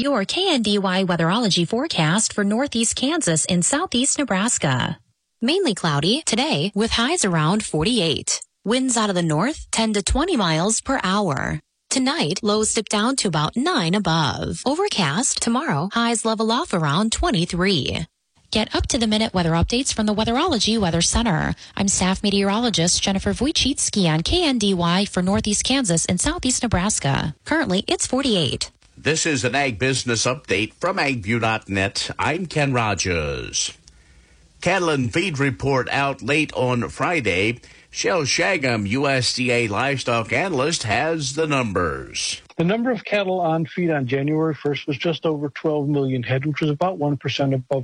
your KNDY weatherology forecast for northeast Kansas and southeast Nebraska. Mainly cloudy today with highs around 48. Winds out of the north 10 to 20 miles per hour. Tonight, lows dip down to about 9 above. Overcast tomorrow, highs level off around 23. Get up-to-the-minute weather updates from the Weatherology Weather Center. I'm staff meteorologist Jennifer Wojcicki on KNDY for northeast Kansas and southeast Nebraska. Currently, it's 48. This is an Ag Business Update from AgView.net. I'm Ken Rogers. Cattle and Feed report out late on Friday. Shel Shagam, USDA livestock analyst, has the numbers. The number of cattle on feed on January 1st was just over 12 million head, which was about 1% above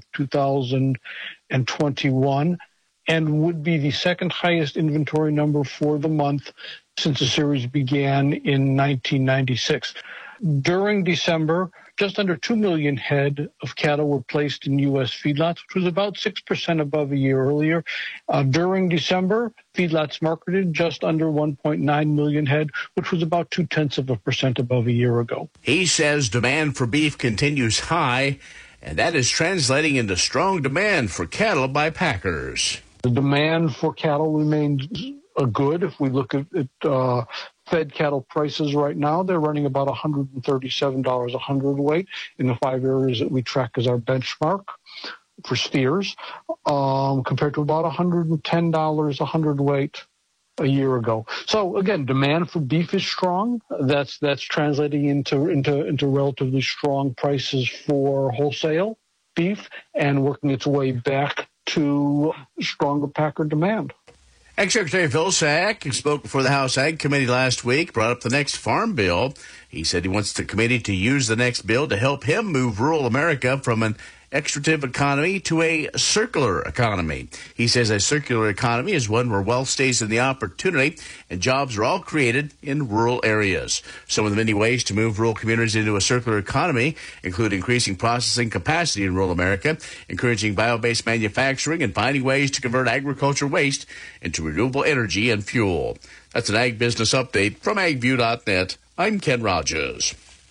2021, and would be the second highest inventory number for the month since the series began in 1996. During December, just under 2 million head of cattle were placed in U.S. feedlots, which was about 6% above a year earlier. During December, feedlots marketed just under 1.9 million head, which was about 0.2% above a year ago. He says demand for beef continues high, and that is translating into strong demand for cattle by packers. The demand for cattle remains good. If we look at fed cattle prices right now, they're running about $137 a hundredweight in the 5 areas that we track as our benchmark for steers, compared to about $110 a hundredweight a year ago. So again, demand for beef is strong. That's translating into relatively strong prices for wholesale beef and working its way back to stronger packer demand. Ag Secretary Vilsack spoke before the House Ag Committee last week, brought up the next farm bill. He said he wants the committee to use the next bill to help him move rural America from an extractive economy to a circular economy. He says a circular economy is one where wealth stays in the opportunity and jobs are all created in rural areas. Some of the many ways to move rural communities into a circular economy include increasing processing capacity in rural America, encouraging bio-based manufacturing, and finding ways to convert agriculture waste into renewable energy and fuel. That's an Ag Business Update from AgView.net. I'm Ken Rogers.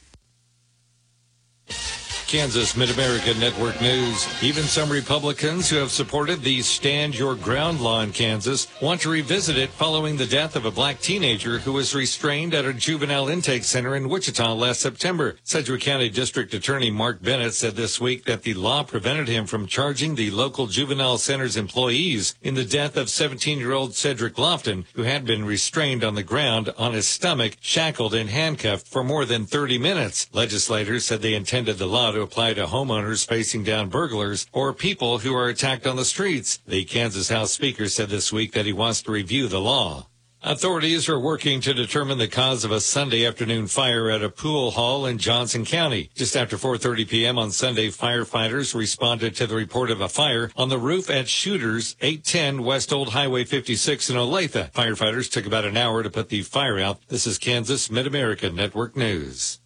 Kansas Mid-America Network News. Even some Republicans who have supported the Stand Your Ground law in Kansas want to revisit it following the death of a black teenager who was restrained at a juvenile intake center in Wichita last September. Sedgwick County District Attorney Mark Bennett said this week that the law prevented him from charging the local juvenile center's employees in the death of 17-year-old Cedric Lofton, who had been restrained on the ground on his stomach, shackled and handcuffed for more than 30 minutes. Legislators said they intended the law to apply to homeowners facing down burglars or people who are attacked on the streets. The Kansas House Speaker said this week that he wants to review the law. Authorities are working to determine the cause of a Sunday afternoon fire at a pool hall in Johnson County. Just after 4:30 p.m. on Sunday, firefighters responded to the report of a fire on the roof at Shooters, 810 West Old Highway 56 in Olathe. Firefighters took about an hour to put the fire out. This is Kansas Mid-America Network News.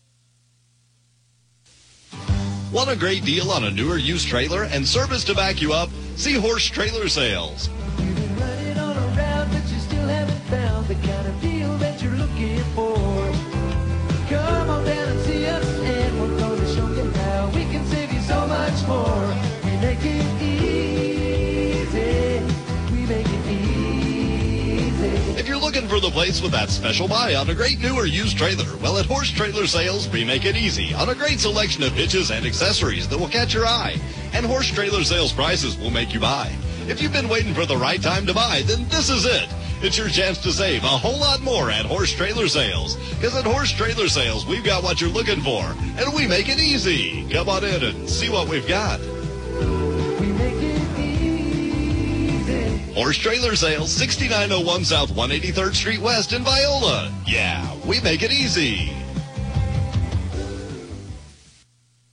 Want a great deal on a newer used trailer and service to back you up? See Horse Trailer Sales. You've been running all around, but you still haven't found the kind of deal that you're looking for. Come on down and see us, and we're going to show you how we can save you so much more. We make it easy. We make it easy. If you're looking for the place with that special buy on a great new or used trailer, well, at Horse Trailer Sales, we make it easy on a great selection of hitches and accessories that will catch your eye. And Horse Trailer Sales prices will make you buy. If you've been waiting for the right time to buy, then this is it. It's your chance to save a whole lot more at Horse Trailer Sales. Because at Horse Trailer Sales, we've got what you're looking for, and we make it easy. Come on in and see what we've got. We make it easy. Horse Trailer Sales, 6901 South 183rd Street West in Viola. Yeah, we make it easy.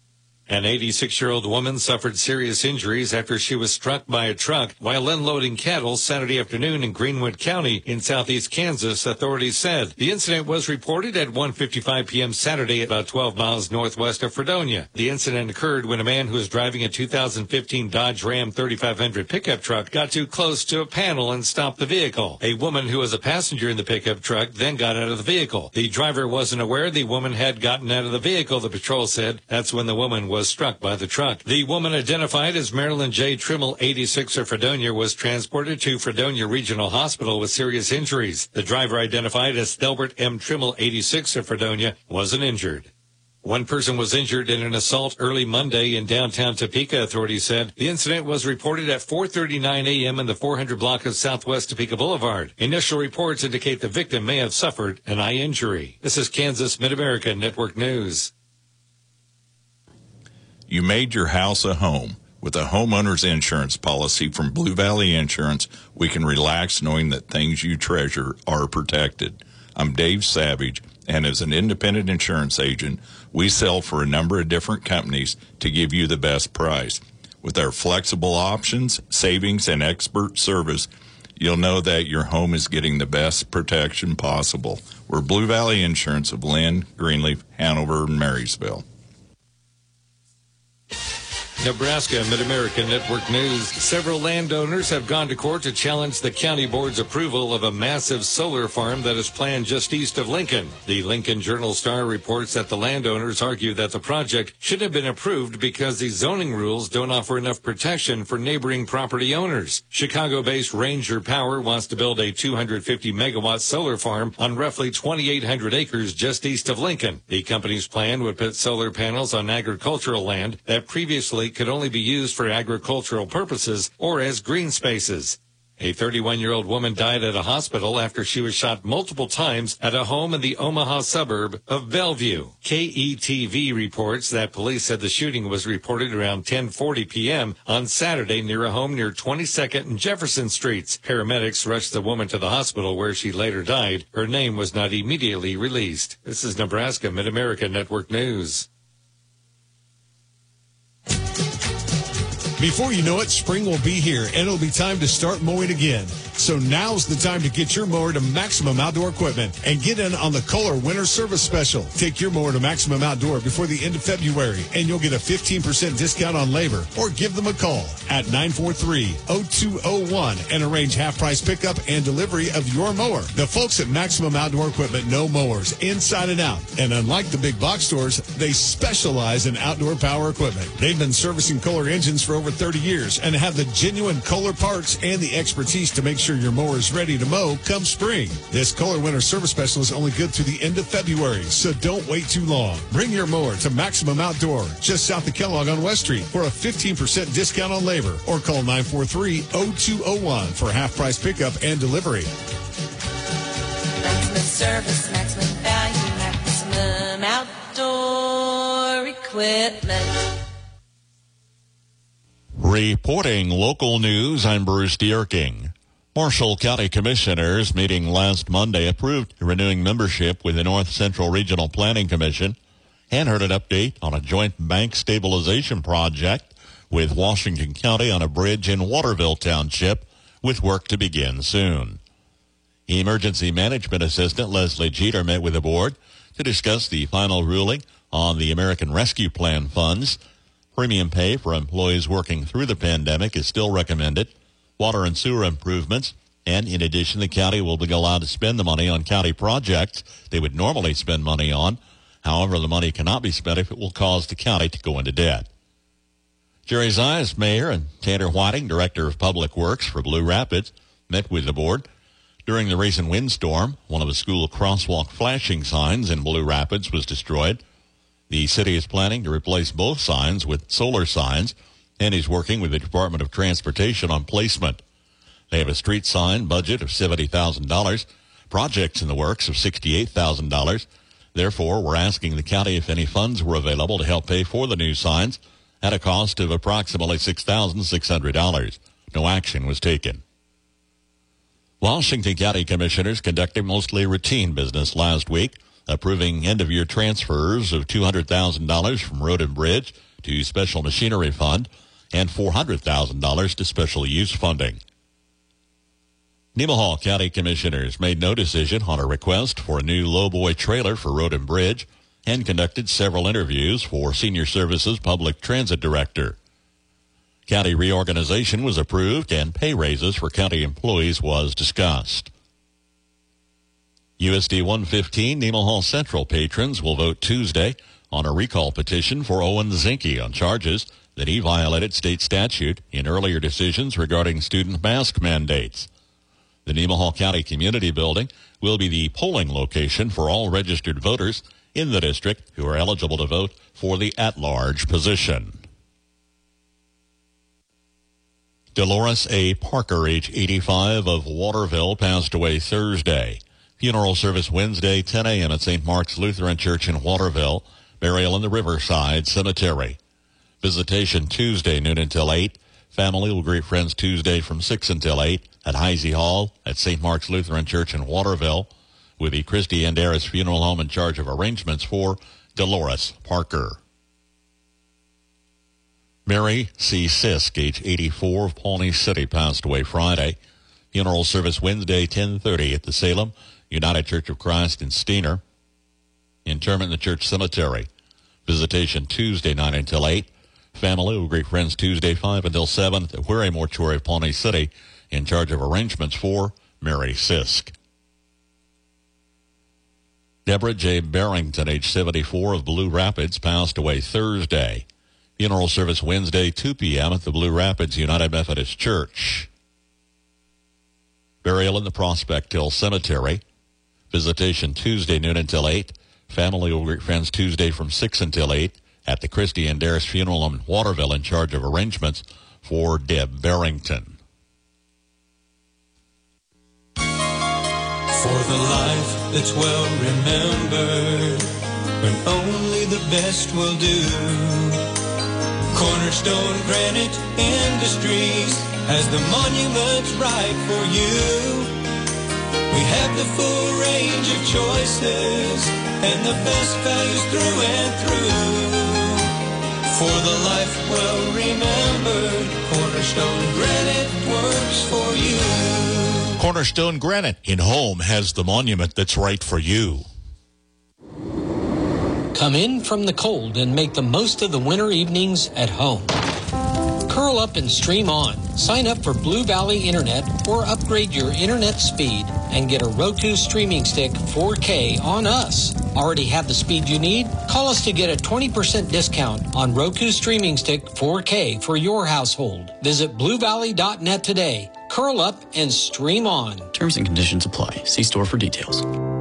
An 86-year-old woman suffered serious injuries after she was struck by a truck while unloading cattle Saturday afternoon in Greenwood County in southeast Kansas, authorities said. The incident was reported at 1:55 p.m. Saturday about 12 miles northwest of Fredonia. The incident occurred when a man who was driving a 2015 Dodge Ram 3500 pickup truck got too close to a panel and stopped the vehicle. A woman who was a passenger in the pickup truck then got out of the vehicle. The driver wasn't aware the woman had gotten out of the vehicle, the patrol said. That's when the woman was struck by the truck. The woman, identified as Marilyn J. Trimmel, 86 of Fredonia, was transported to Fredonia Regional Hospital with serious injuries. The driver, identified as Thelbert M. Trimmel, 86 of Fredonia, wasn't injured. One person was injured in an assault early Monday in downtown Topeka, authorities said. The incident was reported at 4:39 a.m. in the 400 block of Southwest Topeka Boulevard. Initial reports indicate the victim may have suffered an eye injury. This is Kansas Mid-America Network News. You made your house a home. With a homeowner's insurance policy from Blue Valley Insurance, we can relax knowing that things you treasure are protected. I'm Dave Savage, and as an independent insurance agent, we sell for a number of different companies to give you the best price. With our flexible options, savings, and expert service, you'll know that your home is getting the best protection possible. We're Blue Valley Insurance of Lynn, Greenleaf, Hanover, and Marysville. Nebraska Mid-America Network News. Several landowners have gone to court to challenge the county board's approval of a massive solar farm that is planned just east of Lincoln. The Lincoln Journal-Star reports that the landowners argue that the project should have been approved because the zoning rules don't offer enough protection for neighboring property owners. Chicago-based Ranger Power wants to build a 250-megawatt solar farm on roughly 2,800 acres just east of Lincoln. The company's plan would put solar panels on agricultural land that previously could only be used for agricultural purposes or as green spaces. A 31-year-old woman died at a hospital after she was shot multiple times at a home in the Omaha suburb of Bellevue. KETV reports that police said the shooting was reported around 10:40 p.m. on Saturday near a home near 22nd and Jefferson Streets. Paramedics rushed the woman to the hospital where she later died. Her name was not immediately released. This is Nebraska Mid-America Network News. Before you know it, spring will be here, and it'll be time to start mowing again. So now's the time to get your mower to Maximum Outdoor Equipment and get in on the Kohler Winter Service Special. Take your mower to Maximum Outdoor before the end of February, and you'll get a 15% discount on labor. Or give them a call at 943-0201 and arrange half-price pickup and delivery of your mower. The folks at Maximum Outdoor Equipment know mowers inside and out, and unlike the big box stores, they specialize in outdoor power equipment. They've been servicing Kohler engines for over 30 years and have the genuine Kohler parts and the expertise to make sure your mower is ready to mow come spring. This Kohler Winter Service Special is only good through the end of February, so don't wait too long. Bring your mower to Maximum Outdoor, just south of Kellogg on West Street, for a 15% discount on labor, or call 943-0201 for half-price pickup and delivery. Maximum service, maximum value, Maximum Outdoor Equipment. Reporting local news, I'm Bruce Dierking. Marshall County Commissioners meeting last Monday approved renewing membership with the North Central Regional Planning Commission and heard an update on a joint bank stabilization project with Washington County on a bridge in Waterville Township, with work to begin soon. Emergency Management Assistant Leslie Jeter met with the board to discuss the final ruling on the American Rescue Plan funds. Premium pay for employees working through the pandemic is still recommended. Water and sewer improvements, and in addition, the county will be allowed to spend the money on county projects they would normally spend money on. However, the money cannot be spent if it will cause the county to go into debt. Jerry Zayas, Mayor, and Tanner Whiting, Director of Public Works for Blue Rapids, met with the board. During the recent windstorm, one of the school crosswalk flashing signs in Blue Rapids was destroyed. The city is planning to replace both signs with solar signs, and is working with the Department of Transportation on placement. They have a street sign budget of $70,000, projects in the works of $68,000. Therefore, we're asking the county if any funds were available to help pay for the new signs at a cost of approximately $6,600. No action was taken. Washington County Commissioners conducted mostly routine business last week, approving end-of-year transfers of $200,000 from Road and Bridge to Special Machinery Fund and $400,000 to Special Use Funding. Nemaha County Commissioners made no decision on a request for a new lowboy trailer for Road and Bridge and conducted several interviews for Senior Services Public Transit Director. County reorganization was approved and pay raises for county employees was discussed. USD 115 Nemaha Central patrons will vote Tuesday on a recall petition for Owen Zinke on charges that he violated state statute in earlier decisions regarding student mask mandates. The Nemaha County Community Building will be the polling location for all registered voters in the district who are eligible to vote for the at-large position. Dolores A. Parker, age 85, of Waterville, passed away Thursday. Funeral service Wednesday, 10 a.m. at St. Mark's Lutheran Church in Waterville. Burial in the Riverside Cemetery. Visitation Tuesday, noon until 8. Family will greet friends Tuesday from 6 until 8 at Heisey Hall at St. Mark's Lutheran Church in Waterville, with the Christy Anderis Funeral Home in charge of arrangements for Dolores Parker. Mary C. Sisk, age 84, of Pawnee City, passed away Friday. Funeral service Wednesday, 10:30 at the Salem United Church of Christ in Steiner. Interment in the church cemetery. Visitation Tuesday, 9 until 8. Family will greet friends Tuesday, 5 until 7 at the Huere Mortuary of Pawnee City, in charge of arrangements for Mary Sisk. Deborah J. Barrington, age 74, of Blue Rapids, passed away Thursday. Funeral service Wednesday, 2 p.m. at the Blue Rapids United Methodist Church. Burial in the Prospect Hill Cemetery. Visitation Tuesday, noon until 8. Family will greet friends Tuesday from 6 until 8 at the Christy Anderis Funeral Home in Waterville, in charge of arrangements for Deb Barrington. For the life that's well remembered, when only the best will do. Cornerstone Granite Industries has the monuments right for you. We have the full range of choices and the best values through and through. For the life well remembered, Cornerstone Granite works for you. Cornerstone Granite in Home has the monument that's right for you. Come in from the cold and make the most of the winter evenings at home. Curl up and stream on. Sign up for Blue Valley Internet or upgrade your internet speed and get a Roku streaming stick 4K on us. Already have the speed you need? Call us to get a 20% discount on Roku streaming stick 4K for your household. Visit bluevalley.net today. Curl up and stream on. Terms and conditions apply. See store for details.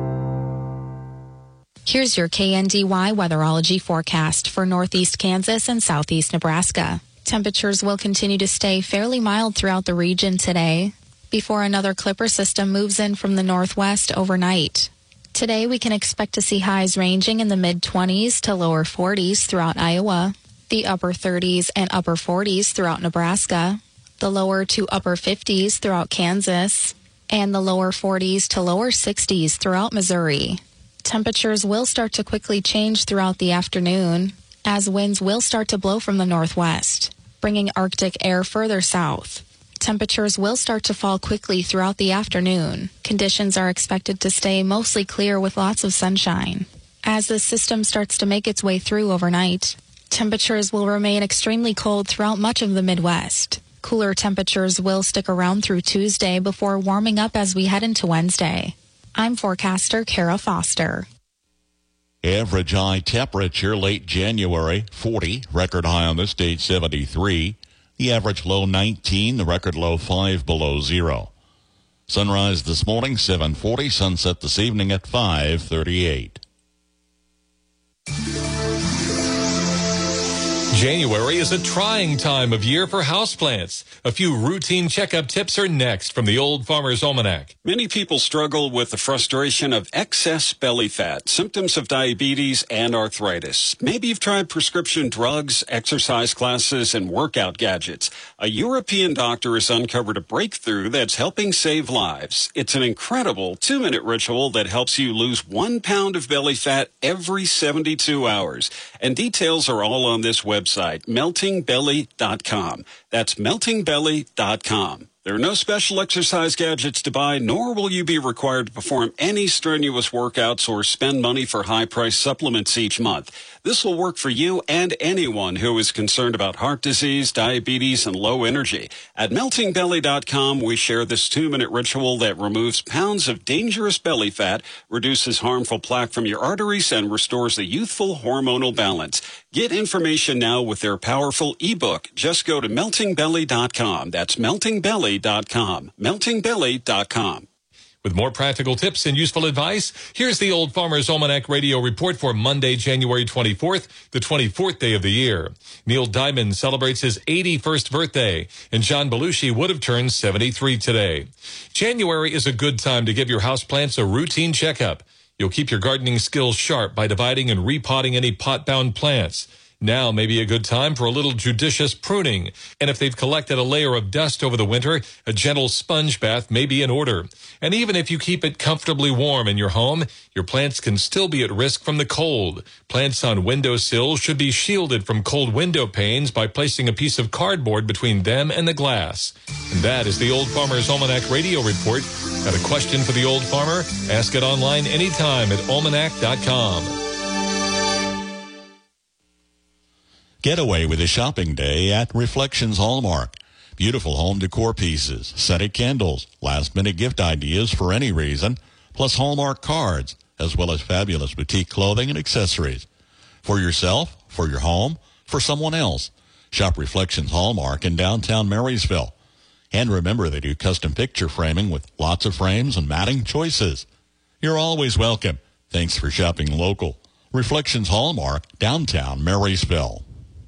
Here's your KNDY weatherology forecast for northeast Kansas and southeast Nebraska. Temperatures will continue to stay fairly mild throughout the region today before another clipper system moves in from the northwest overnight. Today, we can expect to see highs ranging in the mid-20s to lower 40s throughout Iowa, the upper 30s and upper 40s throughout Nebraska, the lower to upper 50s throughout Kansas, and the lower 40s to lower 60s throughout Missouri. Temperatures will start to quickly change throughout the afternoon as winds will start to blow from the northwest, bringing Arctic air further south. Temperatures will start to fall quickly throughout the afternoon. Conditions are expected to stay mostly clear with lots of sunshine. As the system starts to make its way through overnight, temperatures will remain extremely cold throughout much of the Midwest. Cooler temperatures will stick around through Tuesday before warming up as we head into Wednesday. I'm forecaster Kara Foster. Average high temperature late January, 40. Record high on this date, 73. The average low, 19. The record low, 5 below zero. Sunrise this morning, 7:40. Sunset this evening at 5:38. January is a trying time of year for houseplants. A few routine checkup tips are next from the Old Farmer's Almanac. Many people struggle with the frustration of excess belly fat, symptoms of diabetes, and arthritis. Maybe you've tried prescription drugs, exercise classes, and workout gadgets. A European doctor has uncovered a breakthrough that's helping save lives. It's an incredible 2-minute ritual that helps you lose 1 pound of belly fat every 72 hours. And details are all on this website. website, meltingbelly.com. That's meltingbelly.com. There are no special exercise gadgets to buy, nor will you be required to perform any strenuous workouts or spend money for high-priced supplements each month. This will work for you and anyone who is concerned about heart disease, diabetes, and low energy. At meltingbelly.com, we share this 2-minute ritual that removes pounds of dangerous belly fat, reduces harmful plaque from your arteries, and restores a youthful hormonal balance. Get information now with their powerful ebook. Just go to meltingbelly.com. That's meltingbelly.com. meltingbelly.com. With more practical tips and useful advice, here's the Old Farmer's Almanac Radio Report for Monday, January 24th, the 24th day of the year. Neil Diamond celebrates his 81st birthday, and John Belushi would have turned 73 today. January is a good time to give your houseplants a routine checkup. You'll keep your gardening skills sharp by dividing and repotting any pot-bound plants. Now may be a good time for a little judicious pruning. And if they've collected a layer of dust over the winter, a gentle sponge bath may be in order. And even if you keep it comfortably warm in your home, your plants can still be at risk from the cold. Plants on windowsills should be shielded from cold window panes by placing a piece of cardboard between them and the glass. And that is the Old Farmer's Almanac Radio Report. Got a question for the Old Farmer? Ask it online anytime at almanac.com. Get away with a shopping day at Reflections Hallmark. Beautiful home decor pieces, scented candles, last-minute gift ideas for any reason, plus Hallmark cards, as well as fabulous boutique clothing and accessories. For yourself, for your home, for someone else. Shop Reflections Hallmark in downtown Marysville. And remember, they do custom picture framing with lots of frames and matting choices. You're always welcome. Thanks for shopping local. Reflections Hallmark, downtown Marysville.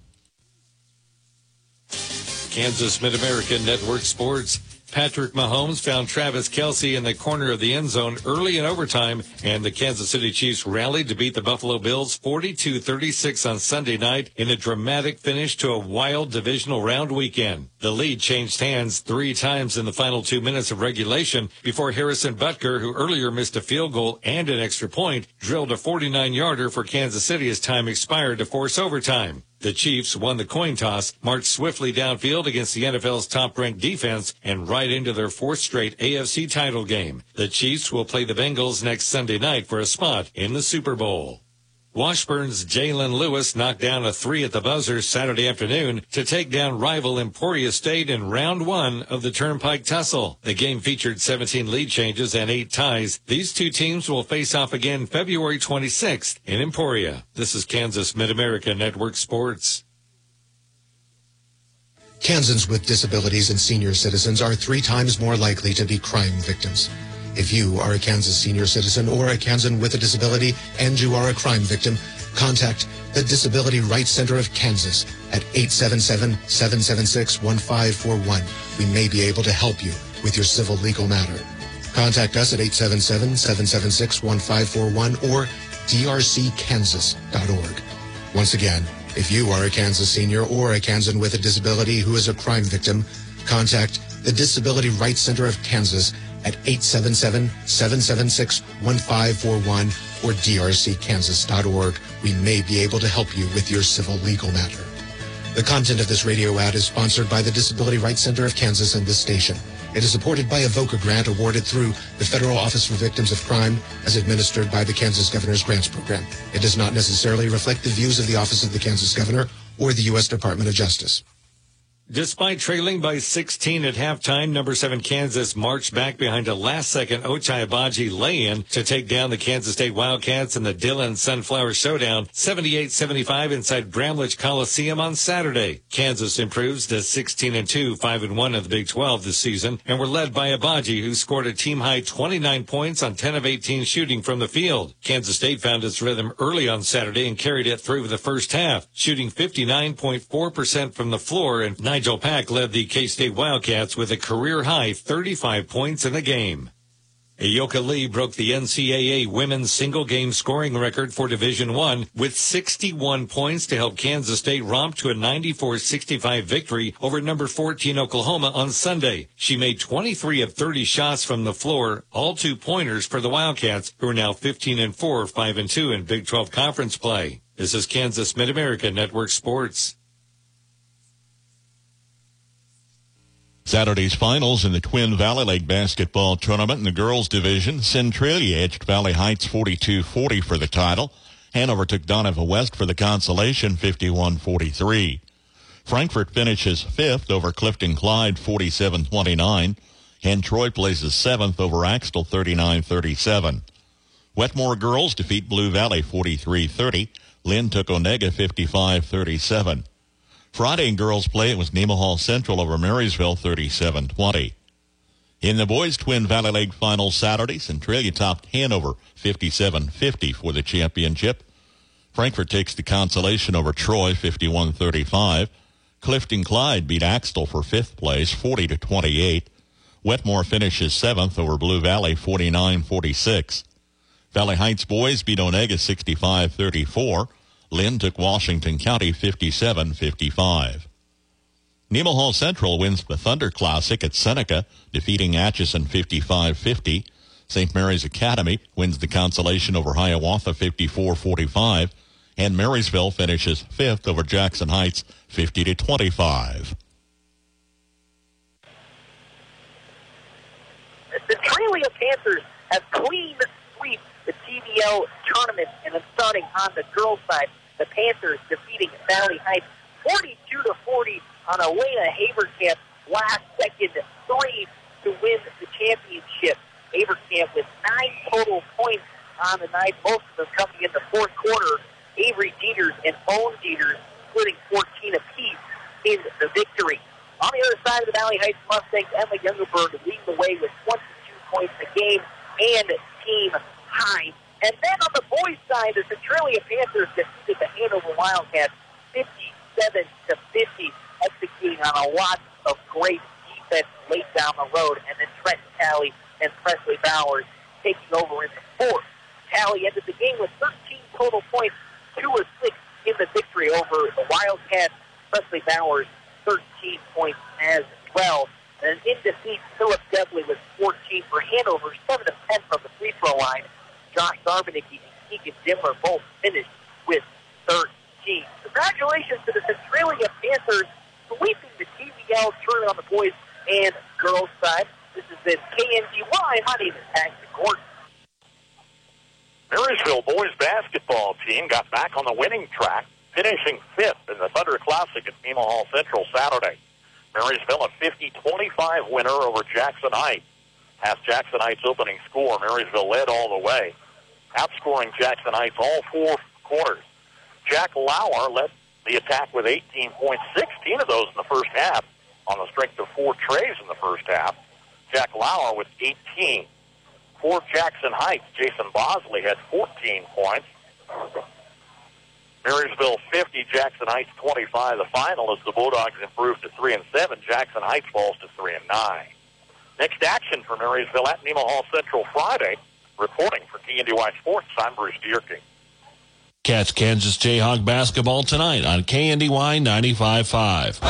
Kansas Mid-American Network Sports. Patrick Mahomes found Travis Kelce in the corner of the end zone early in overtime, and the Kansas City Chiefs rallied to beat the Buffalo Bills 42-36 on Sunday night in a dramatic finish to a wild divisional round weekend. The lead changed hands 3 times in the final 2 minutes of regulation before Harrison Butker, who earlier missed a field goal and an extra point, drilled a 49-yarder for Kansas City as time expired to force overtime. The Chiefs won the coin toss, marched swiftly downfield against the NFL's top-ranked defense, and right into their 4th straight AFC title game. The Chiefs will play the Bengals next Sunday night for a spot in the Super Bowl. Washburn's Jalen Lewis knocked down a 3 at the buzzer Saturday afternoon to take down rival Emporia State in round 1 of the Turnpike Tussle. The game featured 17 lead changes and 8 ties. These two teams will face off again February 26th in Emporia. This is Kansas Mid-America Network Sports. Kansans with disabilities and senior citizens are 3 times more likely to be crime victims. If you are a Kansas senior citizen or a Kansan with a disability and you are a crime victim, contact the Disability Rights Center of Kansas at 877-776-1541. We may be able to help you with your civil legal matter. Contact us at 877-776-1541 or drckansas.org. Once again, if you are a Kansas senior or a Kansan with a disability who is a crime victim, contact the Disability Rights Center of Kansas at 877-776-1541 or drckansas.org. We may be able to help you with your civil legal matter. The content of this radio ad is sponsored by the Disability Rights Center of Kansas and this station. It is supported by a VOCA grant awarded through the Federal Office for Victims of Crime as administered by the Kansas Governor's Grants Program. It does not necessarily reflect the views of the Office of the Kansas Governor or the U.S. Department of Justice. Despite trailing by 16 at halftime, number 7 Kansas marched back behind a last-second Ochai Agbaji lay-in to take down the Kansas State Wildcats in the Dillon Sunflower Showdown 78-75 inside Bramlage Coliseum on Saturday. Kansas improves to 16-2, 5-1 in the Big 12 this season, and were led by Agbaji, who scored a team-high 29 points on 10 of 18 shooting from the field. Kansas State found its rhythm early on Saturday and carried it through the first half, shooting 59.4% from the floor, and Nigel Pack led the K-State Wildcats with a career-high 35 points in the game. Ayoka Lee broke the NCAA women's single-game scoring record for Division I with 61 points to help Kansas State romp to a 94-65 victory over number 14 Oklahoma on Sunday. She made 23 of 30 shots from the floor, all 2-pointers for the Wildcats, who are now 15-4, 5-2 in Big 12 conference play. This is Kansas Mid-America Network Sports. Saturday's finals in the Twin Valley Lake basketball tournament in the girls division. Centralia edged Valley Heights 42-40 for the title. Hanover took Donovan West for the consolation 51-43. Frankfort finishes 5th over Clifton Clyde 47-29. And Troy places 7th over Axtell 39-37. Wetmore girls defeat Blue Valley 43-30. Lynn took Onega 55-37. Friday in girls play, it was Nemaha Central over Marysville 37-20. In the boys' Twin Valley League final Saturday, Centralia topped Hanover 57-50 for the championship. Frankfort takes the consolation over Troy 51-35. Clifton Clyde beat Axtell for 5th place 40-28. Wetmore finishes 7th over Blue Valley 49-46. Valley Heights boys beat Onega 65-34. Lynn took Washington County 57-55. Nemaha Central wins the Thunder Classic at Seneca, defeating Atchison 55-50. St. Mary's Academy wins the consolation over Hiawatha 54-45. And Marysville finishes 5th over Jackson Heights 50-25. The Centralia Panthers have clean sweep the TVL tournament, and then starting on the girls' side, the Panthers defeating Valley Heights 42-40 on a way to Haverkamp last second 3 to win the championship. Haverkamp with 9 total points on the night, most of them coming in the fourth quarter. Avery Dieters and Owen Dieters splitting 14 apiece in the victory. On the other side of the Valley Heights Mustangs, Emma Youngerberg leading the way with 22 points a game and team high. And then on the boys' side, the Centralia Panthers defeated the Hanover Wildcats 57-50, executing on a lot of great defense late down the road. And then Trent Talley and Presley Bowers taking over in the fourth. Talley ended the game with 13 total points, 2 of 6 in the victory over the Wildcats. Presley Bowers, 13 points as well. And in defeat, Philip Devley with 14 for Hanover, 7 of 10 from the free throw line. Josh Darvinicky and Keegan Dimler both finished with 13. Congratulations to the Centralia Panthers sweeping the TVL tournament on the boys and girls side. This has been KNDY. My name is Paxton Gordon. Marysville boys basketball team got back on the winning track, finishing 5th in the Thunder Classic at Nemaha Central Saturday. Marysville a 50-25 winner over Jackson Heights. Past Jackson Heights' opening score, Marysville led all the way, outscoring Jackson Heights all 4 quarters. Jack Lauer led the attack with 18 points, 16 of those in the first half, on the strength of 4 trays in the first half. Jack Lauer with 18. For Jackson Heights, Jason Bosley had 14 points. Marysville 50, Jackson Heights 25. The final as the Bulldogs improved to 3-7. Jackson Heights falls to 3-9. Next action for Marysville at Nemaha Central Friday. Reporting for KNDY Sports, I'm Bruce Dierking. Catch Kansas Jayhawk basketball tonight on KNDY 95.5.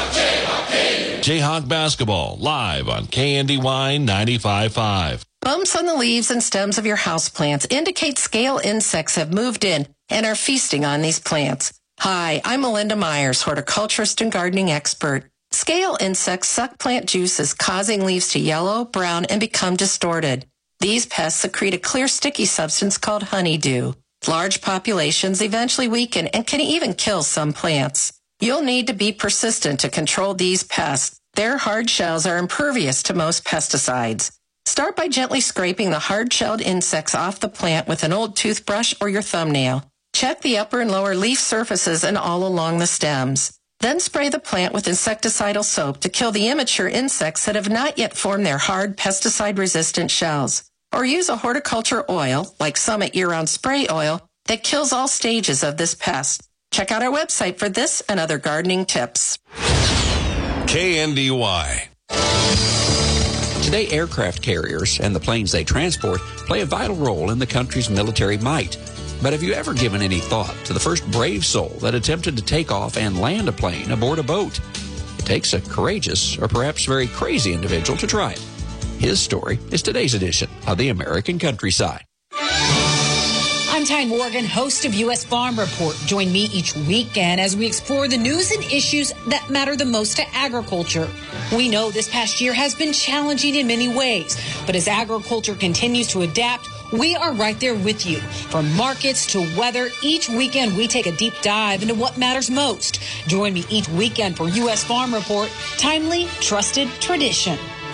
Jayhawk basketball live on KNDY 95.5. Bumps on the leaves and stems of your houseplants indicate scale insects have moved in and are feasting on these plants. Hi, I'm Melinda Myers, horticulturist and gardening expert. Scale insects suck plant juices, causing leaves to yellow, brown, and become distorted. These pests secrete a clear, sticky substance called honeydew. Large populations eventually weaken and can even kill some plants. You'll need to be persistent to control these pests. Their hard shells are impervious to most pesticides. Start by gently scraping the hard-shelled insects off the plant with an old toothbrush or your thumbnail. Check the upper and lower leaf surfaces and all along the stems. Then spray the plant with insecticidal soap to kill the immature insects that have not yet formed their hard pesticide-resistant shells. Or use a horticulture oil, like Summit Year-Round Spray Oil, that kills all stages of this pest. Check out our website for this and other gardening tips. KNDY. Today, aircraft carriers and the planes they transport play a vital role in the country's military might. But have you ever given any thought to the first brave soul that attempted to take off and land a plane aboard a boat? It takes a courageous or perhaps very crazy individual to try it. His story is today's edition of the American Countryside. I I'm Ty Morgan, host of U.S. Farm Report. Join me each weekend as we explore the news and issues that matter the most to agriculture. We know this past year has been challenging in many ways, but as agriculture continues to adapt, we are right there with you. From markets to weather, each weekend we take a deep dive into what matters most. Join me each weekend for U.S. Farm Report, timely, trusted tradition.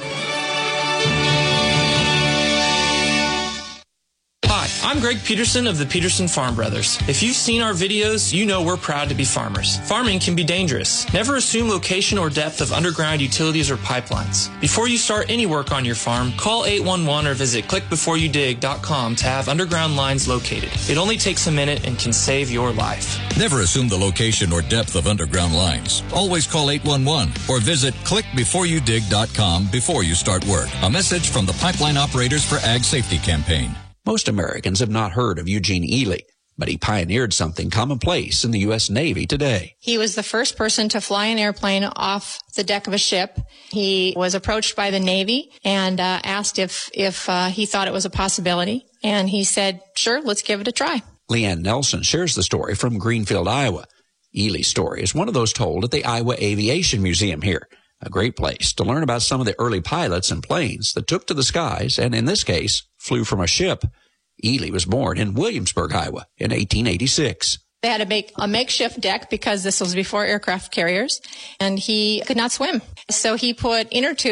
Hi, I'm Greg Peterson of the Peterson Farm Brothers. If you've seen our videos, you know we're proud to be farmers. Farming can be dangerous. Never assume location or depth of underground utilities or pipelines. Before you start any work on your farm, call 811 or visit clickbeforeyoudig.com to have underground lines located. It only takes a minute and can save your life. Never assume the location or depth of underground lines. Always call 811 or visit clickbeforeyoudig.com before you start work. A message from the Pipeline Operators for Ag Safety campaign. Most Americans have not heard of Eugene Ely, but he pioneered something commonplace in the U.S. Navy today. He was the first person to fly an airplane off the deck of a ship. He was approached by the Navy and asked if he thought it was a possibility. And he said, sure, let's give it a try. Leanne Nelson shares the story from Greenfield, Iowa. Ely's story is one of those told at the Iowa Aviation Museum here, a great place to learn about some of the early pilots and planes that took to the skies and, in this case, flew from a ship. Ely was born in Williamsburg, Iowa in 1886. They had to make a makeshift deck because this was before aircraft carriers, and he could not swim. So he put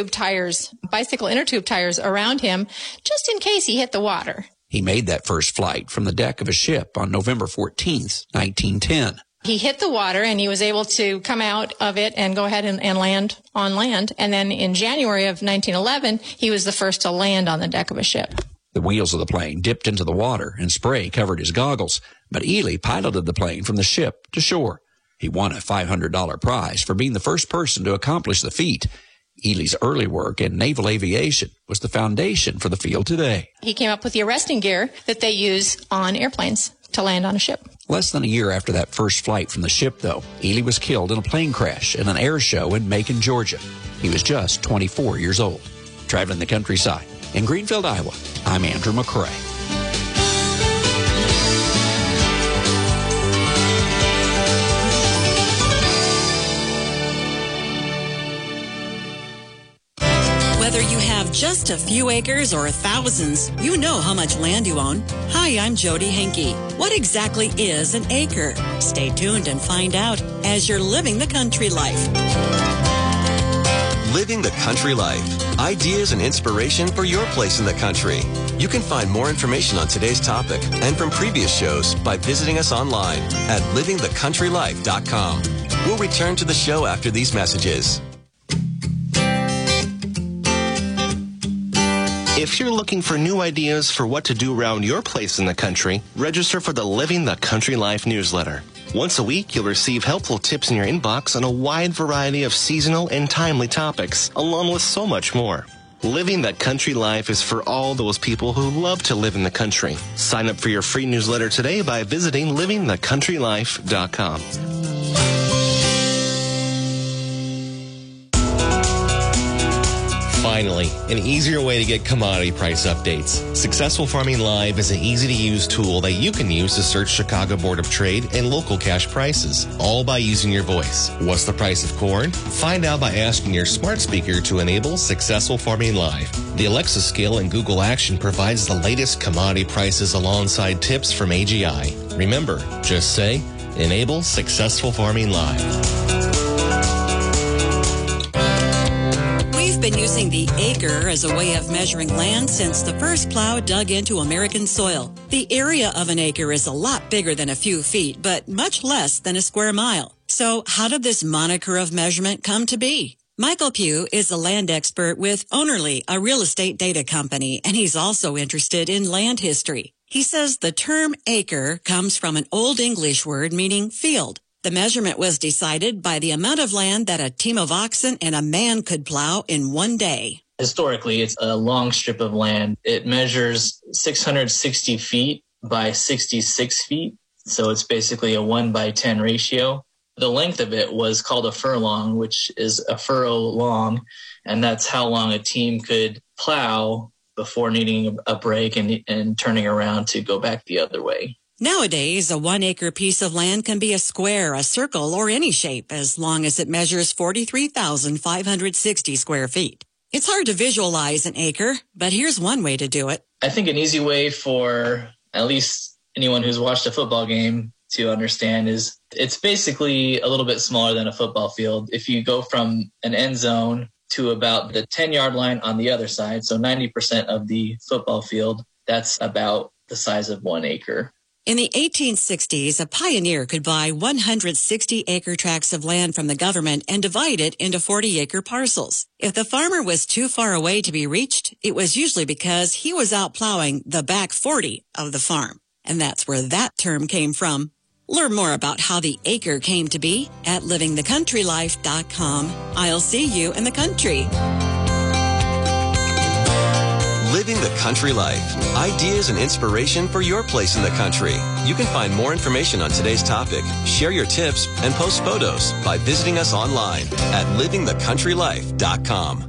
bicycle inner tube tires around him just in case he hit the water. He made that first flight from the deck of a ship on November 14th, 1910. He hit the water and he was able to come out of it and go ahead and land on land. And then in January of 1911, he was the first to land on the deck of a ship. The wheels of the plane dipped into the water and spray covered his goggles, but Ely piloted the plane from the ship to shore. He won a $500 prize for being the first person to accomplish the feat. Ely's early work in naval aviation was the foundation for the field today. He came up with the arresting gear that they use on airplanes to land on a ship. Less than a year after that first flight from the ship, though, Ely was killed in a plane crash at an air show in Macon, Georgia. He was just 24 years old. Traveling the countryside in Greenfield, Iowa, I'm Andrew McCrae. Whether you have just a few acres or thousands, you know how much land you own. Hi, I'm Jody Henke. What exactly is an acre? Stay tuned and find out as you're living the country life. Living the Country Life. Ideas and inspiration for your place in the country. You can find more information on today's topic and from previous shows by visiting us online at livingthecountrylife.com. We'll return to the show after these messages. If you're looking for new ideas for what to do around your place in the country, register for the Living the Country Life newsletter. Once a week, you'll receive helpful tips in your inbox on a wide variety of seasonal and timely topics, along with so much more. Living the Country Life is for all those people who love to live in the country. Sign up for your free newsletter today by visiting livingthecountrylife.com. Finally, an easier way to get commodity price updates. Successful Farming Live is an easy-to-use tool that you can use to search Chicago Board of Trade and local cash prices, all by using your voice. What's the price of corn? Find out by asking your smart speaker to enable Successful Farming Live. The Alexa skill in Google Action provides the latest commodity prices alongside tips from AGI. Remember, just say, enable Successful Farming Live. We've been using the acre as a way of measuring land since the first plow dug into American soil. The area of an acre is a lot bigger than a few feet, but much less than a square mile. So how did this moniker of measurement come to be? Michael Pugh is a land expert with Ownerly, a real estate data company, and he's also interested in land history. He says the term acre comes from an Old English word meaning field. The measurement was decided by the amount of land that a team of oxen and a man could plow in one day. Historically, it's a long strip of land. It measures 660 feet by 66 feet. So it's basically a 1:10 ratio. The length of it was called a furlong, which is a furrow long. And that's how long a team could plow before needing a break and turning around to go back the other way. Nowadays, a 1 acre piece of land can be a square, a circle, or any shape as long as it measures 43,560 square feet. It's hard to visualize an acre, but here's one way to do it. I think an easy way for at least anyone who's watched a football game to understand is it's basically a little bit smaller than a football field. If you go from an end zone to about the 10-yard line on the other side, so 90% of the football field, that's about the size of 1 acre. In the 1860s, a pioneer could buy 160-acre tracts of land from the government and divide it into 40-acre parcels. If the farmer was too far away to be reached, it was usually because he was out plowing the back 40 of the farm. And that's where that term came from. Learn more about how the acre came to be at livingthecountrylife.com. I'll see you in the country. Living the Country Life. Ideas and inspiration for your place in the country. You can find more information on today's topic, share your tips, and post photos by visiting us online at livingthecountrylife.com.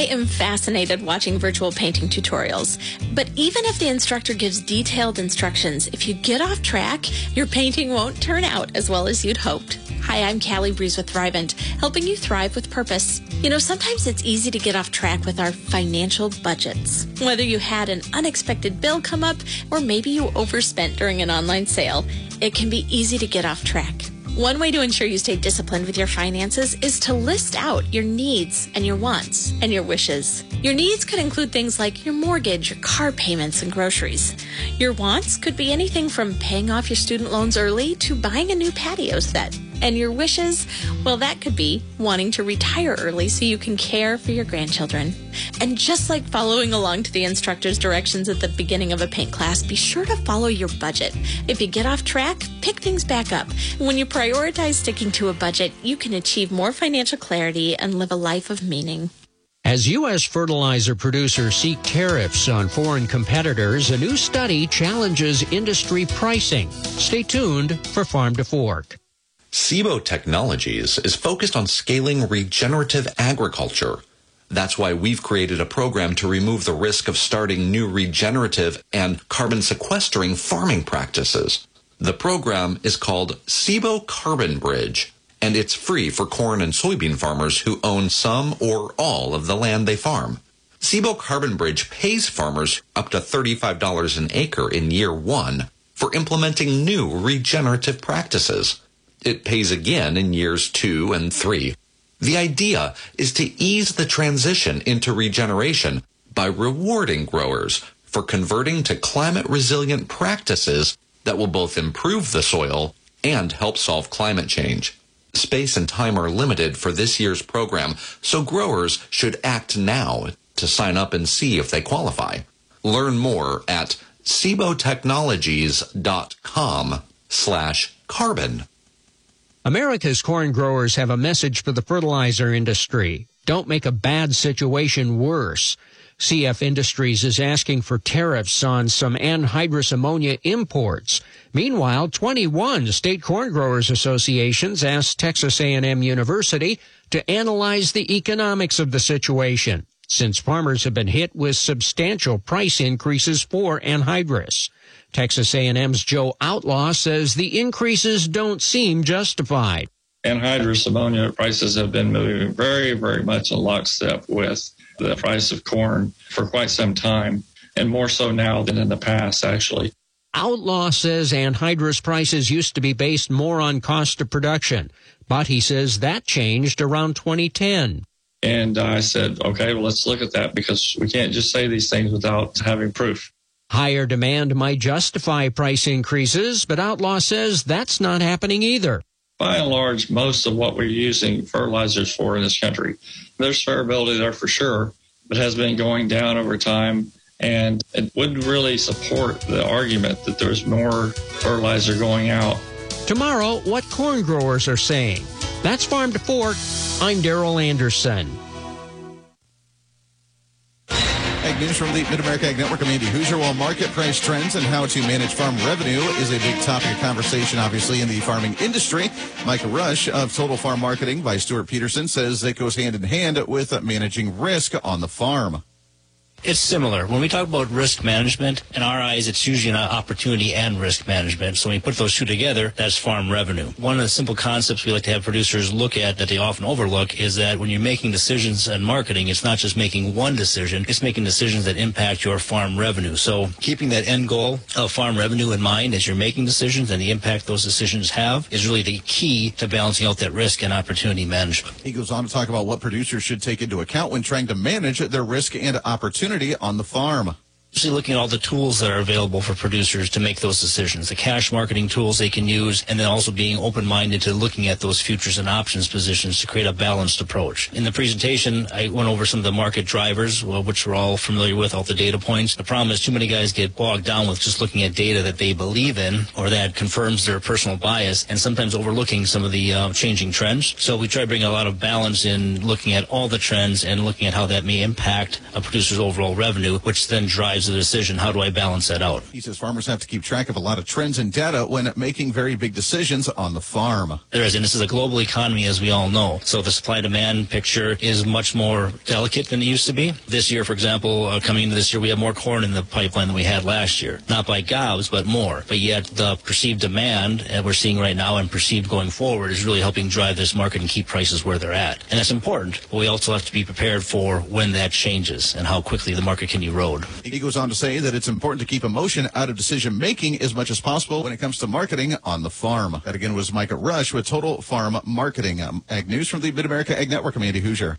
am fascinated watching virtual painting tutorials, but even if the instructor gives detailed instructions, if you get off track, your painting won't turn out as well as you'd hoped. Hi, I'm Callie Breeze with Thrivent, helping you thrive with purpose. You know, sometimes it's easy to get off track with our financial budgets. Whether you had an unexpected bill come up or maybe you overspent during an online sale, it can be easy to get off track. One way to ensure you stay disciplined with your finances is to list out your needs and your wants and your wishes. Your needs could include things like your mortgage, your car payments, and groceries. Your wants could be anything from paying off your student loans early to buying a new patio set. And your wishes, well, that could be wanting to retire early so you can care for your grandchildren. And just like following along to the instructor's directions at the beginning of a paint class, be sure to follow your budget. If you get off track, pick things back up. When you prioritize sticking to a budget, you can achieve more financial clarity and live a life of meaning. As U.S. fertilizer producers seek tariffs on foreign competitors, a new study challenges industry pricing. Stay tuned for Farm to Fork. SIBO Technologies is focused on scaling regenerative agriculture. That's why we've created a program to remove the risk of starting new regenerative and carbon sequestering farming practices. The program is called SIBO Carbon Bridge, and it's free for corn and soybean farmers who own some or all of the land they farm. SIBO Carbon Bridge pays farmers up to $35 an acre in year one for implementing new regenerative practices. It pays again in years 2 and 3. The idea is to ease the transition into regeneration by rewarding growers for converting to climate-resilient practices that will both improve the soil and help solve climate change. Space and time are limited for this year's program, so growers should act now to sign up and see if they qualify. Learn more at sibotechnologies.com/carbon. America's corn growers have a message for the fertilizer industry. Don't make a bad situation worse. CF Industries is asking for tariffs on some anhydrous ammonia imports. Meanwhile, 21 state corn growers associations asked Texas A&M University to analyze the economics of the situation, since farmers have been hit with substantial price increases for anhydrous. Texas A&M's Joe Outlaw says the increases don't seem justified. Anhydrous ammonia prices have been moving very, very much in lockstep with the price of corn for quite some time, and more so now than in the past, actually. Outlaw says anhydrous prices used to be based more on cost of production, but he says that changed around 2010. And I said, okay, well, let's look at that, because we can't just say these things without having proof. Higher demand might justify price increases, but Outlaw says that's not happening either. By and large, most of what we're using fertilizers for in this country, there's variability there for sure, but has been going down over time. And it wouldn't really support the argument that there's more fertilizer going out. Tomorrow, what corn growers are saying. That's Farm to Fork. I'm Darrell Anderson. Ag News from the Mid-America Ag Network. I'm Andy Hoosier. While market price trends and how to manage farm revenue is a big topic of conversation, obviously, in the farming industry, Micah Rush of Total Farm Marketing by Stuart Peterson says it goes hand in hand with managing risk on the farm. It's similar. When we talk about risk management, in our eyes, it's usually an opportunity and risk management. So when you put those two together, that's farm revenue. One of the simple concepts we like to have producers look at that they often overlook is that when you're making decisions in marketing, it's not just making one decision, it's making decisions that impact your farm revenue. So keeping that end goal of farm revenue in mind as you're making decisions and the impact those decisions have is really the key to balancing out that risk and opportunity management. He goes on to talk about what producers should take into account when trying to manage their risk and opportunity on the farm. Actually looking at all the tools that are available for producers to make those decisions, the cash marketing tools they can use, and then also being open-minded to looking at those futures and options positions to create a balanced approach. In the presentation, I went over some of the market drivers, which we're all familiar with, all the data points. The problem is too many guys get bogged down with just looking at data that they believe in or that confirms their personal bias, and sometimes overlooking some of the changing trends. So we try to bring a lot of balance in looking at all the trends and looking at how that may impact a producer's overall revenue, which then drives drives the decision. How do I balance that out? He says farmers have to keep track of a lot of trends and data when making very big decisions on the farm. There is, and this is a global economy, as we all know. So the supply-demand picture is much more delicate than it used to be. This year, for example, coming into this year, we have more corn in the pipeline than we had last year. Not by gobs, but more. But yet the perceived demand that we're seeing right now and perceived going forward is really helping drive this market and keep prices where they're at. And that's important, but we also have to be prepared for when that changes and how quickly the market can erode. He goes on to say that it's important to keep emotion out of decision-making as much as possible when it comes to marketing on the farm. That again was Micah Rush with Total Farm Marketing. Ag News from the Mid-America Ag Network. I'm Andy Hoosier.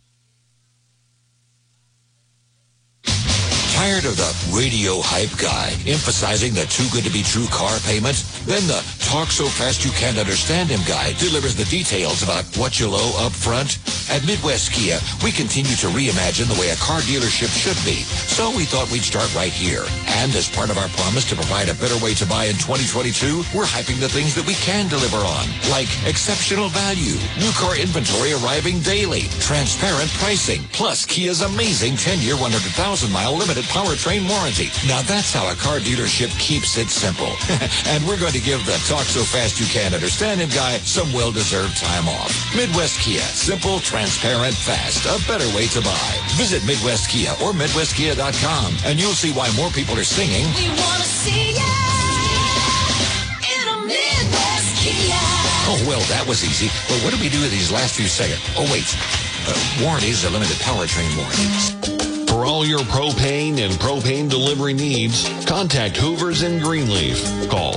Tired of the radio hype guy emphasizing the too-good-to-be-true car payment? Then the talk-so-fast-you-can't-understand-him guy delivers the details about what you'll owe up front? At Midwest Kia, we continue to reimagine the way a car dealership should be. So we thought we'd start right here. And as part of our promise to provide a better way to buy in 2022, we're hyping the things that we can deliver on, like exceptional value, new car inventory arriving daily, transparent pricing, plus Kia's amazing 10-year, 100,000-mile limited powertrain warranty. Now that's how a car dealership keeps it simple. And we're going to give the talk-so-fast-you-can't-understand-him guy some well-deserved time off. Midwest Kia, simple, transparent, fast, a better way to buy. Visit Midwest Kia or MidwestKia.com, and you'll see why more people are singing, "We want to see ya in a Midwest Kia." Oh, well, that was easy. But what did we do with these last few seconds? Oh, wait. Warranties are limited powertrain warranties. For all your propane and propane delivery needs, contact Hoovers in Greenleaf. Call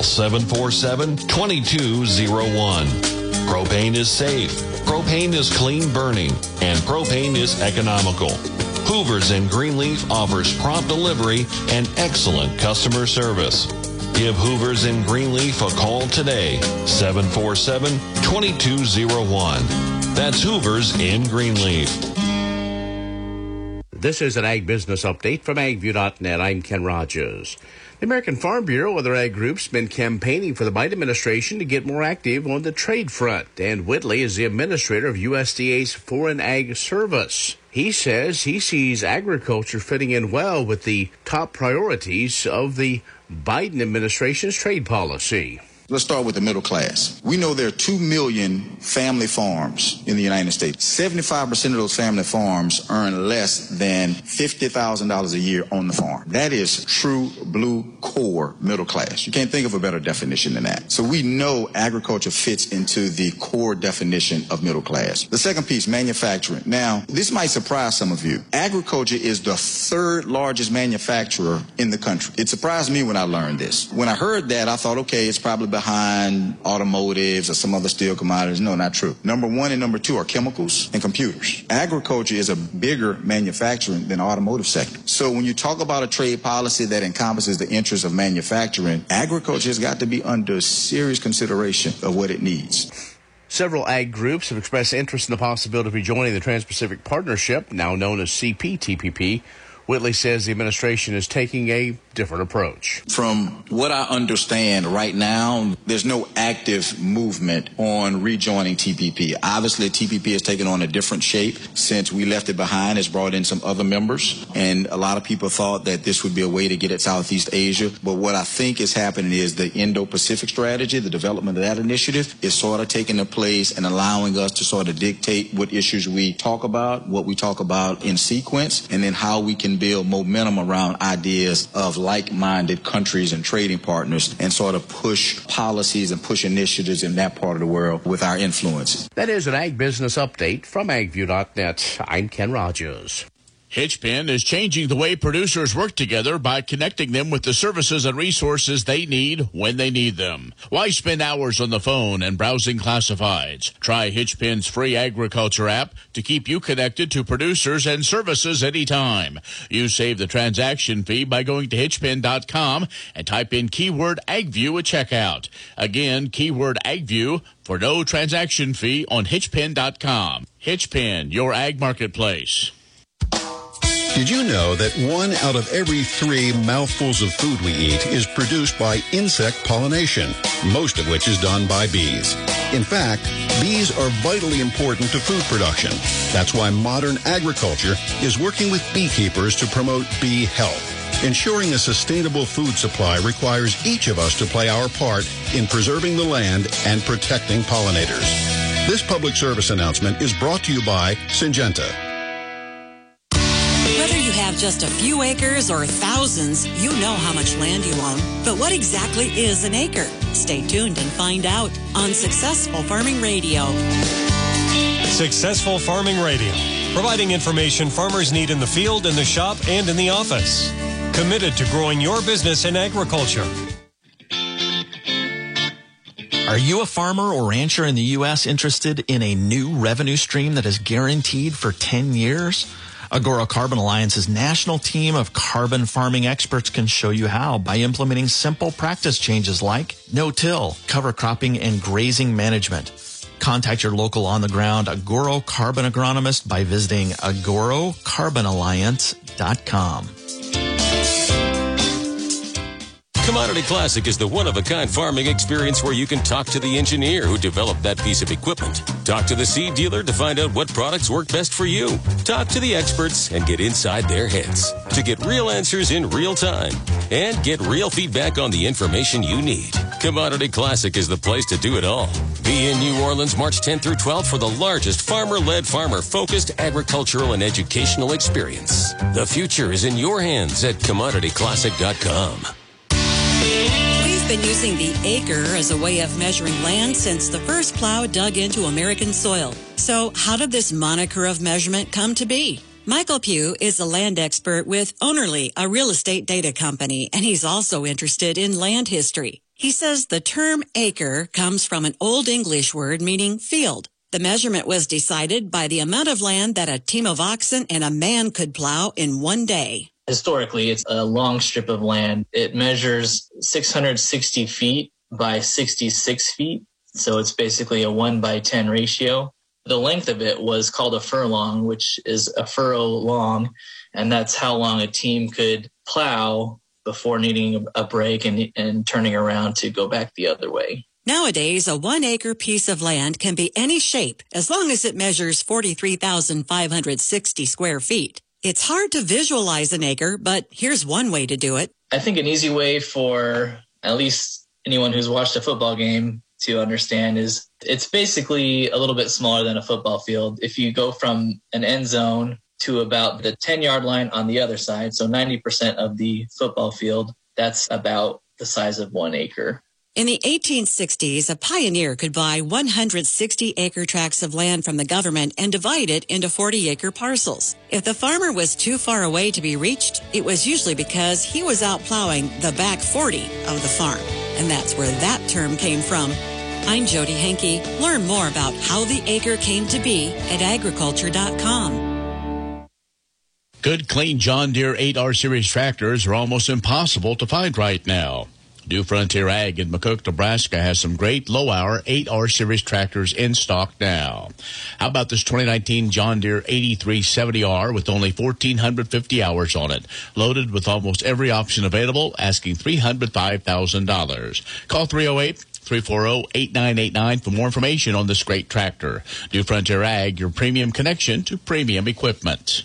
747-2201. Propane is safe, propane is clean burning, and propane is economical. Hoovers in Greenleaf offers prompt delivery and excellent customer service. Give Hoovers in Greenleaf a call today, 747-2201. That's Hoovers in Greenleaf. This is an Ag Business Update from AgView.net. I'm Ken Rogers. The American Farm Bureau and other ag groups have been campaigning for the Biden administration to get more active on the trade front. Dan Whitley is the administrator of USDA's Foreign Ag Service. He says he sees agriculture fitting in well with the top priorities of the Biden administration's trade policy. Let's start with the middle class. We know there are 2 million family farms in the United States. 75% of those family farms earn less than $50,000 a year on the farm. That is true blue core middle class. You can't think of a better definition than that. So we know agriculture fits into the core definition of middle class. The second piece, manufacturing. Now, this might surprise some of you. Agriculture is the 3rd largest manufacturer in the country. It surprised me when I learned this. When I heard that, I thought, okay, it's probably behind automotives or some other steel commodities. No, not true. Number 1 and number 2 are chemicals and computers. Agriculture is a bigger manufacturing than the automotive sector. So when you talk about a trade policy that encompasses the interests of manufacturing, agriculture has got to be under serious consideration of what it needs. Several ag groups have expressed interest in the possibility of rejoining the Trans-Pacific Partnership, now known as CPTPP. Whitley says the administration is taking a different approach. From what I understand right now, there's no active movement on rejoining TPP. Obviously, TPP has taken on a different shape since we left it behind. It's brought in some other members, and a lot of people thought that this would be a way to get at Southeast Asia. But what I think is happening is the Indo-Pacific strategy, the development of that initiative, is sort of taking the place and allowing us to sort of dictate what issues we talk about, what we talk about in sequence, and then how we can build momentum around ideas of like-minded countries and trading partners and sort of push policies and push initiatives in that part of the world with our influence. That is an Ag Business Update from AgView.net. I'm Ken Rogers. Hitchpin is changing the way producers work together by connecting them with the services and resources they need when they need them. Why spend hours on the phone and browsing classifieds? Try Hitchpin's free agriculture app to keep you connected to producers and services anytime. You save the transaction fee by going to Hitchpin.com and type in keyword AgView at checkout. Again, keyword AgView for no transaction fee on Hitchpin.com. Hitchpin, your ag marketplace. Did you know that 1 out of every 3 mouthfuls of food we eat is produced by insect pollination, most of which is done by bees? In fact, bees are vitally important to food production. That's why modern agriculture is working with beekeepers to promote bee health. Ensuring a sustainable food supply requires each of us to play our part in preserving the land and protecting pollinators. This public service announcement is brought to you by Syngenta. Whether you have just a few acres or thousands, you know how much land you own. But what exactly is an acre? Stay tuned and find out on Successful Farming Radio. Successful Farming Radio, providing information farmers need in the field, in the shop, and in the office. Committed to growing your business in agriculture. Are you a farmer or rancher in the U.S. interested in a new revenue stream that is guaranteed for 10 years? Agoro Carbon Alliance's national team of carbon farming experts can show you how by implementing simple practice changes like no-till, cover cropping, and grazing management. Contact your local on-the-ground Agoro Carbon agronomist by visiting agorocarbonalliance.com. Commodity Classic is the one-of-a-kind farming experience where you can talk to the engineer who developed that piece of equipment. Talk to the seed dealer to find out what products work best for you. Talk to the experts and get inside their heads to get real answers in real time and get real feedback on the information you need. Commodity Classic is the place to do it all. Be in New Orleans March 10th through 12th for the largest farmer-led, farmer-focused agricultural and educational experience. The future is in your hands at CommodityClassic.com. We've been using the acre as a way of measuring land since the first plow dug into American soil. So how did this moniker of measurement come to be? Michael Pugh is a land expert with Ownerly, a real estate data company, and he's also interested in land history. He says the term acre comes from an Old English word meaning field. The measurement was decided by the amount of land that a team of oxen and a man could plow in one day. Historically, it's a long strip of land. It measures 660 feet by 66 feet. So it's basically a 1:10 ratio. The length of it was called a furlong, which is a furrow long. And that's how long a team could plow before needing a break and turning around to go back the other way. Nowadays, a 1 acre piece of land can be any shape as long as it measures 43,560 square feet. It's hard to visualize an acre, but here's one way to do it. I think an easy way for at least anyone who's watched a football game to understand is it's basically a little bit smaller than a football field. If you go from an end zone to about the 10-yard line on the other side, so 90% of the football field, that's about the size of 1 acre. In the 1860s, a pioneer could buy 160-acre tracts of land from the government and divide it into 40-acre parcels. If the farmer was too far away to be reached, it was usually because he was out plowing the back 40 of the farm. And that's where that term came from. I'm Jody Henke. Learn more about how the acre came to be at agriculture.com. Good, clean John Deere 8R Series tractors are almost impossible to find right now. New Frontier Ag in McCook, Nebraska has some great low-hour 8R Series tractors in stock now. How about this 2019 John Deere 8370R with only 1,450 hours on it, loaded with almost every option available, asking $305,000. Call 308-340-8989 for more information on this great tractor. New Frontier Ag, your premium connection to premium equipment.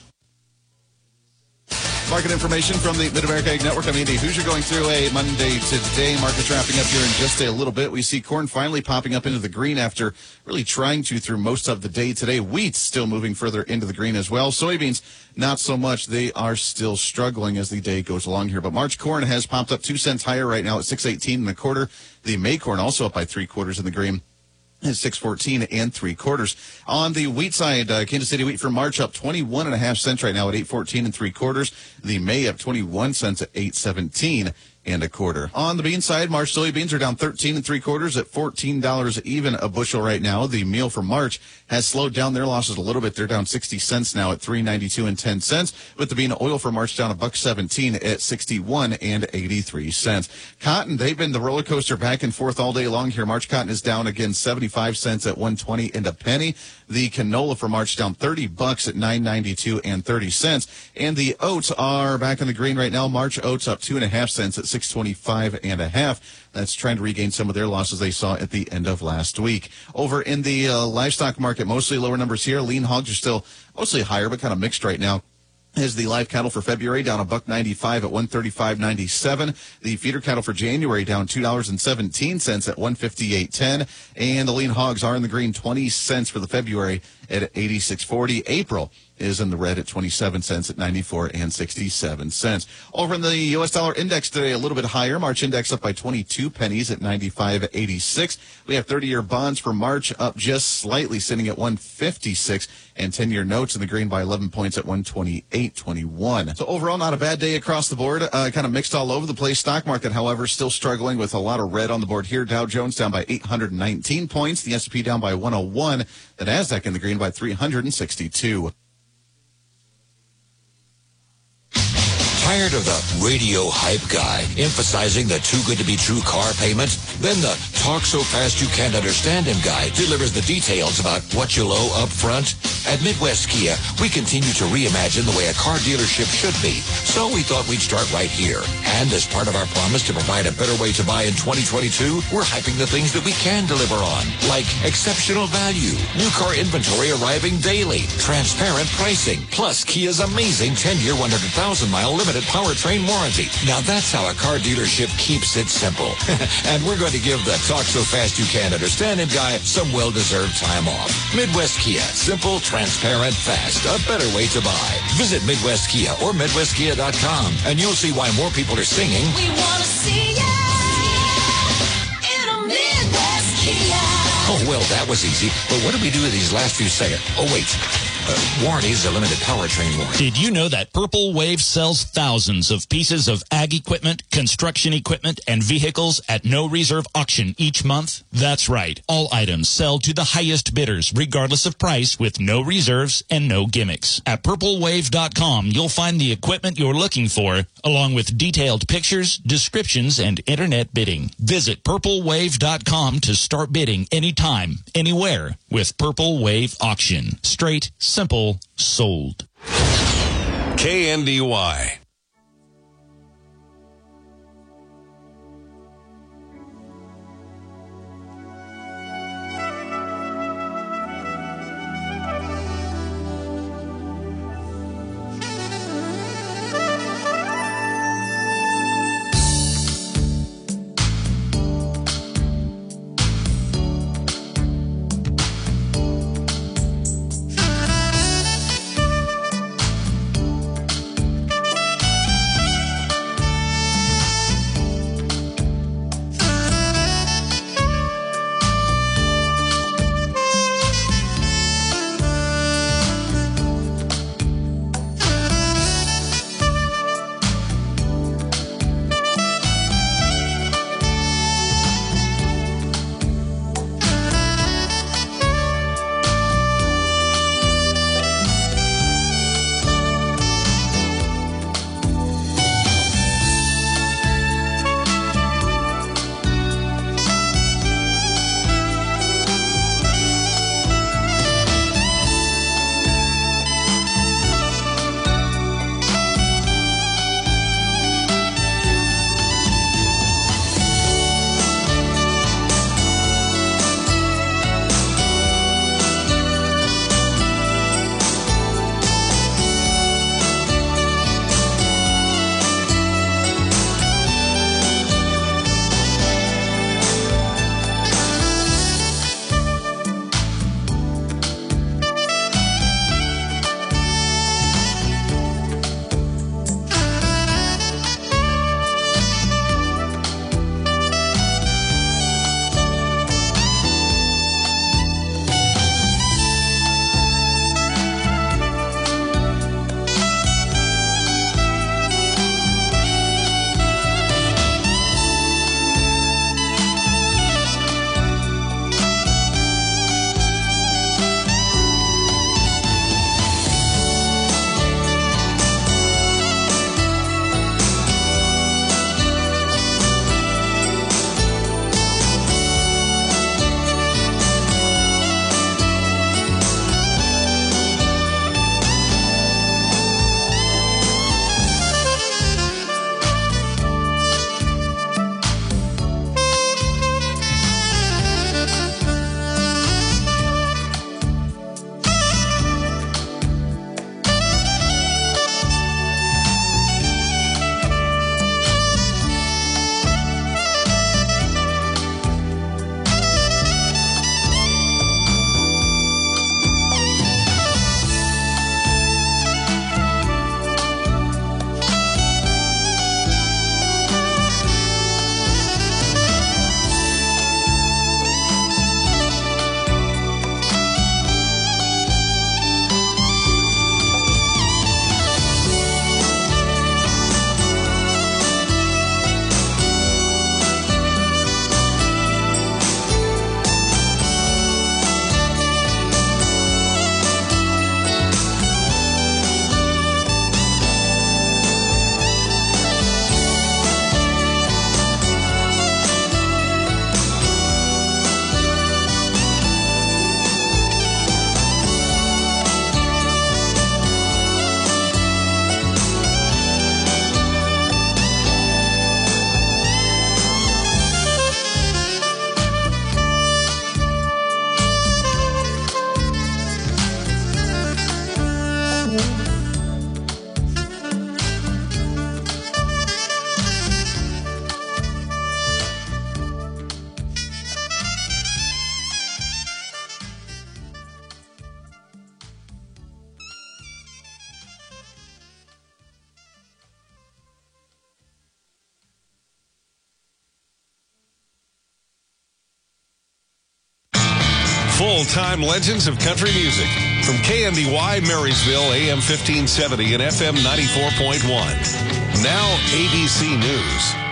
Market information from the Mid-America Ag Network. I'm Andy Hoosier going through a Monday today. Market's wrapping up here in just a little bit. We see corn finally popping up into the green after really trying to through most of the day today. Wheat's still moving further into the green as well. Soybeans, not so much. They are still struggling as the day goes along here. But March corn has popped up 2 cents higher right now at 6.18 1/4. The May corn also up by 3/4 in the green. At 6.14 3/4. On the wheat side, Kansas City wheat for March up 21.5 cents right now at 8.14 3/4. The May up 21 cents at 8.17 1/4. On the bean side, March soybeans are down 13 3/4 at $14 even a bushel right now. The meal for March has slowed down their losses a little bit. They're down 60 cents now at $3.92 10 cents. With the bean oil for March down $1.17 at 61 83 cents. Cotton, they've been the roller coaster back and forth all day long here. March cotton is down again 75 cents at 1.20 and a penny. The canola for March down $30 at 9.92 30 cents. And the oats are back in the green right now. March oats up 2.5 cents at 6.25 1/2. That's trying to regain some of their losses they saw at the end of last week. Over in the livestock market, mostly lower numbers here. Lean hogs are still mostly higher, but kind of mixed right now. is the live cattle for February, down $1.95 at $135.97. The feeder cattle for January down $2.17 at $158.10. And the lean hogs are in the green 20 cents for the February at $86.40. April is in the red at 27 cents at 94.67 cents. Over in the U.S. dollar index today, a little bit higher. March index up by 22 pennies at 95.86. We have 30-year bonds for March up just slightly, sitting at 156, and 10-year notes in the green by 11 points at 128.21. So overall, not a bad day across the board. Kind of mixed all over the place. Stock market, however, still struggling with a lot of red on the board here. Dow Jones down by 819 points. The S&P down by 101. The Nasdaq in the green by 362. Tired of the radio hype guy emphasizing the too good to be true car payment? Then the talk so fast you can't understand him guy delivers the details about what you'll owe up front. At Midwest Kia, we continue to reimagine the way a car dealership should be. So we thought we'd start right here. And as part of our promise to provide a better way to buy in 2022, we're hyping the things that we can deliver on, like exceptional value, new car inventory arriving daily, transparent pricing, plus Kia's amazing 10-year, 100,000-mile limited powertrain warranty. Now that's how a car dealership keeps it simple. And we're going to give the talk so fast you can't understand him guy some well-deserved time off. Midwest Kia, simple, transparent, fast, a better way to buy. Visit Midwest Kia or MidwestKia.com and you'll see why more people are singing, we want to see ya in a Midwest Kia. Oh, well, that was easy. But what do we do with these last few seconds? Oh, wait. Warranties, a limited powertrain warranty. Did you know that Purple Wave sells thousands of pieces of ag equipment, construction equipment, and vehicles at no reserve auction each month? That's right. All items sell to the highest bidders, regardless of price, with no reserves and no gimmicks. At purplewave.com, you'll find the equipment you're looking for, along with detailed pictures, descriptions, and internet bidding. Visit purplewave.com to start bidding anytime, anywhere with Purple Wave Auction. Straight, simple, sold. KNDY. Old-time legends of country music. From KNDY Marysville, AM 1570 and FM 94.1. Now ABC News.